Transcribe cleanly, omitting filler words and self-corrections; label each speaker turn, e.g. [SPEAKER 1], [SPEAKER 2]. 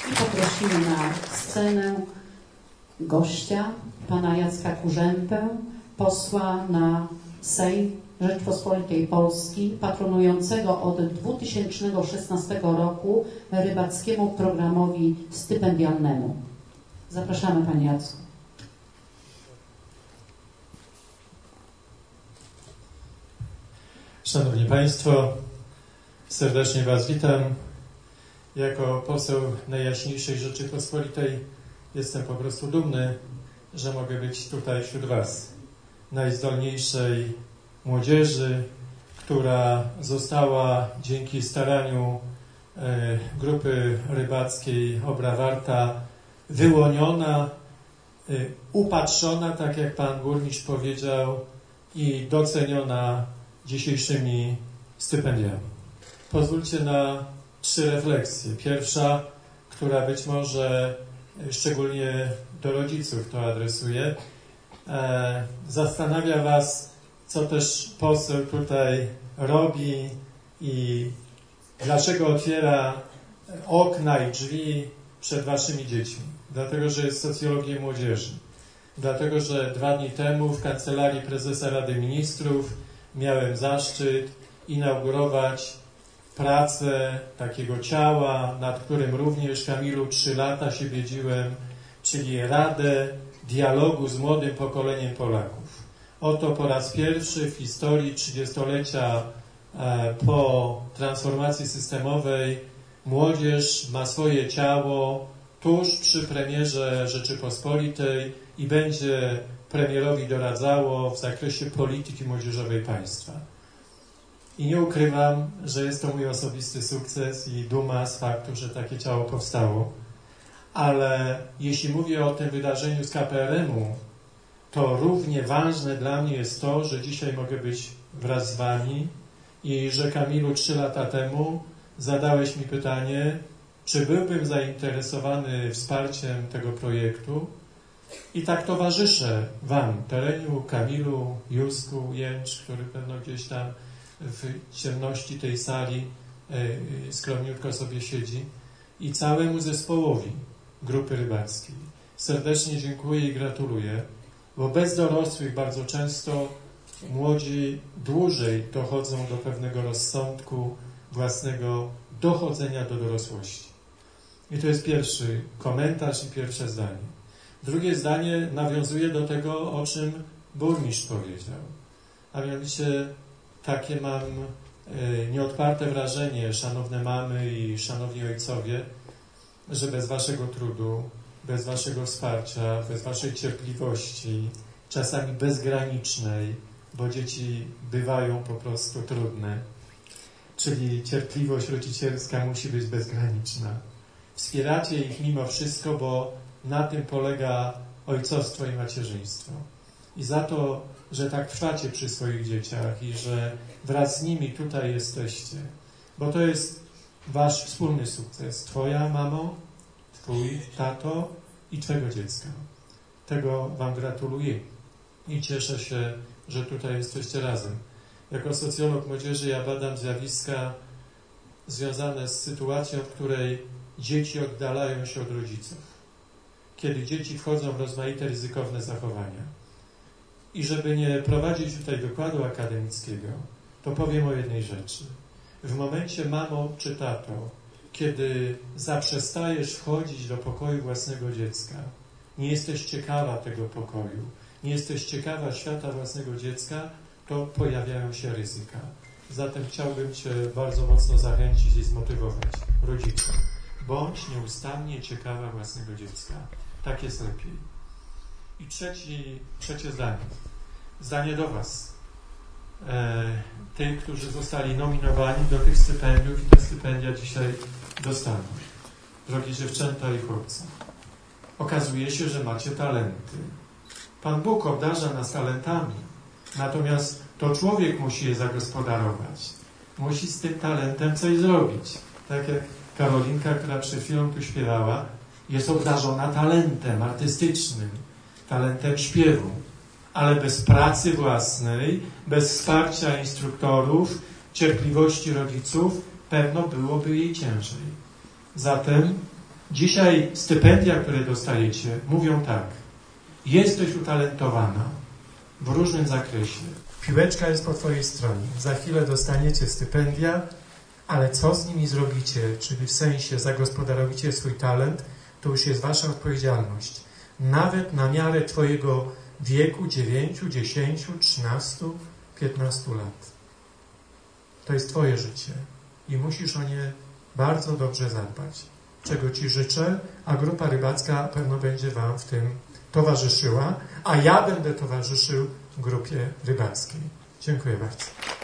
[SPEAKER 1] I poprosimy na scenę gościa, pana Jacka Kurzępę, posła na Sejm Rzeczpospolitej Polskiej, patronującego od 2016 roku rybackiemu programowi stypendialnemu. Zapraszamy, panie Jacku.
[SPEAKER 2] Szanowni Państwo, serdecznie Was witam. Jako poseł Najjaśniejszej Rzeczypospolitej jestem po prostu dumny, że mogę być tutaj wśród Was, najzdolniejszej młodzieży, która została dzięki staraniu grupy rybackiej Obra-Warta wyłoniona, upatrzona, tak jak Pan Burmistrz powiedział, i doceniona dzisiejszymi stypendiami. Pozwólcie na 3 refleksje. Pierwsza, która być może szczególnie do rodziców to adresuje, zastanawia Was, co też poseł tutaj robi i dlaczego otwiera okna i drzwi przed Waszymi dziećmi. Dlatego, że jest socjologiem młodzieży. Dlatego, że 2 dni temu w Kancelarii Prezesa Rady Ministrów miałem zaszczyt inaugurować pracę takiego ciała, nad którym również, Kamilu, 3 lata się biedziłem, czyli Radę Dialogu z Młodym Pokoleniem Polaków. Oto po raz pierwszy w historii 30-lecia po transformacji systemowej młodzież ma swoje ciało tuż przy premierze Rzeczypospolitej i będzie premierowi doradzało w zakresie polityki młodzieżowej państwa. I nie ukrywam, że jest to mój osobisty sukces i duma z faktu, że takie ciało powstało. Ale jeśli mówię o tym wydarzeniu z KPRM-u, to równie ważne dla mnie jest to, że dzisiaj mogę być wraz z Wami i że, Kamilu, 3 lata temu zadałeś mi pytanie, czy byłbym zainteresowany wsparciem tego projektu. I tak towarzyszę Wam, Tereniu, Kamilu, Józku, Jęcz, który pewno gdzieś tam w ciemności tej sali skromniutko sobie siedzi, i całemu zespołowi Grupy Rybackiej. Serdecznie dziękuję i gratuluję, bo bez dorosłych bardzo często młodzi dłużej dochodzą do pewnego rozsądku własnego dochodzenia do dorosłości. I to jest pierwszy komentarz i pierwsze zdanie. Drugie zdanie nawiązuje do tego, o czym burmistrz powiedział. A mianowicie takie mam nieodparte wrażenie, szanowne mamy i szanowni ojcowie, że bez Waszego trudu, bez Waszego wsparcia, bez Waszej cierpliwości, czasami bezgranicznej, bo dzieci bywają po prostu trudne, czyli cierpliwość rodzicielska musi być bezgraniczna. Wspieracie ich mimo wszystko, bo na tym polega ojcostwo i macierzyństwo. I za to, że tak trwacie przy swoich dzieciach i że wraz z nimi tutaj jesteście, bo to jest Wasz wspólny sukces. Twoja mamo, Twój tato i Twego dziecka. Tego Wam gratuluję i cieszę się, że tutaj jesteście razem. Jako socjolog młodzieży ja badam zjawiska związane z sytuacją, w której dzieci oddalają się od rodziców. Kiedy dzieci wchodzą w rozmaite ryzykowne zachowania. I żeby nie prowadzić tutaj wykładu akademickiego, to powiem o jednej rzeczy. W momencie, mamo czy tato, kiedy zaprzestajesz wchodzić do pokoju własnego dziecka, nie jesteś ciekawa tego pokoju, nie jesteś ciekawa świata własnego dziecka, to pojawiają się ryzyka. Zatem chciałbym Cię bardzo mocno zachęcić i zmotywować. Rodzice, bądź nieustannie ciekawa własnego dziecka. Tak jest lepiej. I trzecie zdanie. Zdanie do Was. Tych, którzy zostali nominowani do tych stypendiów i te stypendia dzisiaj dostaną. Drogie dziewczęta i chłopcy. Okazuje się, że macie talenty. Pan Bóg obdarza nas talentami. Natomiast to człowiek musi je zagospodarować. Musi z tym talentem coś zrobić. Tak jak Karolinka, która przed chwilą tu śpiewała, jest obdarzona talentem artystycznym, talentem śpiewu, ale bez pracy własnej, bez wsparcia instruktorów, cierpliwości rodziców, pewno byłoby jej ciężej. Zatem Dzisiaj stypendia, które dostajecie, mówią tak. Jesteś utalentowana w różnym zakresie. Piłeczka jest po twojej stronie. Za chwilę dostaniecie stypendia, ale co z nimi zrobicie, czyli w sensie zagospodarowicie swój talent, to już jest wasza odpowiedzialność. Nawet na miarę twojego wieku 9, 10, 13, 15 lat. To jest twoje życie i musisz o nie bardzo dobrze zadbać. Czego ci życzę, a grupa rybacka pewno będzie wam w tym towarzyszyła, a ja będę towarzyszył grupie rybackiej. Dziękuję bardzo.